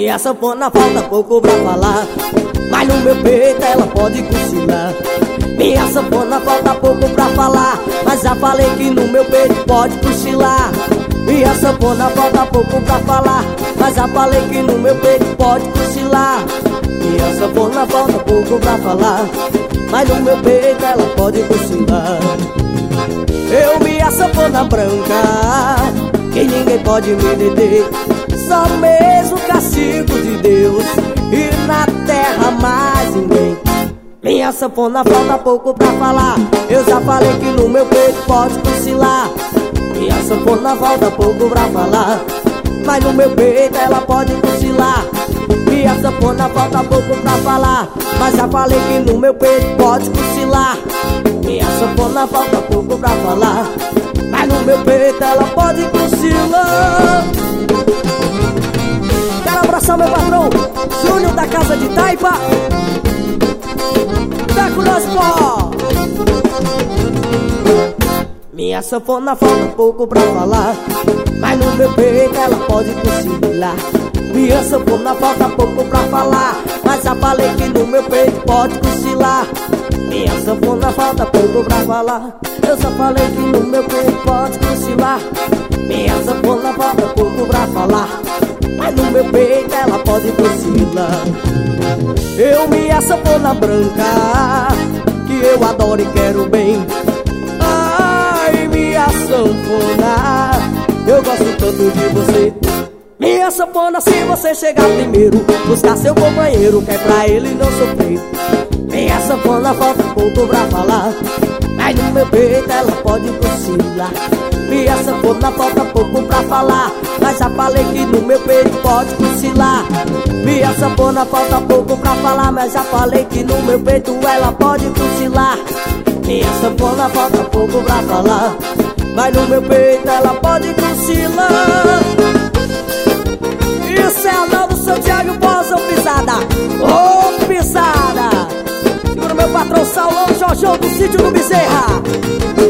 Minha sanfona falta pouco pra falar, mas no meu peito ela pode cochilar. Minha sanfona falta pouco pra falar, mas já falei que no meu peito pode cochilar. Minha sanfona falta pouco pra falar, mas já falei que no meu peito pode cochilar. Minha sanfona falta pouco pra falar, mas no meu peito ela pode cochilar. Eu vi a sanfona branca, que ninguém pode me deter, só mesmo o castigo de Deus, e na terra mais ninguém. Minha sanfona falta pouco pra falar, eu já falei que no meu peito pode cochilar. Minha sanfona falta pouco pra falar, mas no meu peito ela pode cochilar. Minha sanfona falta pouco pra falar, mas já falei que no meu peito pode cochilar. Minha sanfona falta pouco pra falar, mas no meu peito ela pode cochilar. Quero abraçar meu patrão Júnior da Casa de Taipa. Tá com nós, pó. Minha sanfona falta pouco pra falar, mas no meu peito ela pode cochilar. Minha sanfona falta pouco pra falar, mas já falei que no meu peito pode cochilar. Minha sanfona falta pouco pra falar, eu só falei que no meu peito pode cochilar. Minha sanfona falta pouco pra falar, mas no meu peito ela pode cochilar. Eu, minha sanfona branca, que eu adoro e quero bem. Ai, minha sanfona, eu gosto tanto de você. Minha sanfona, se você chegar primeiro, buscar seu companheiro, que é pra ele não sofrer. Minha sanfona falta pouco pra falar, mas no meu peito ela pode cochilar. Minha sanfona falta pouco pra falar, mas já falei que no meu peito pode cochilar. Minha sanfona falta pouco pra falar, mas já falei que no meu peito ela pode cochilar. Minha sanfona falta pouco pra falar, mas no meu peito ela pode cochilar. Isso é a nova Santiago Bosa, pisada. Ô, pisada. Segura meu patrão Saulão Jorjão do sítio do Bezerra.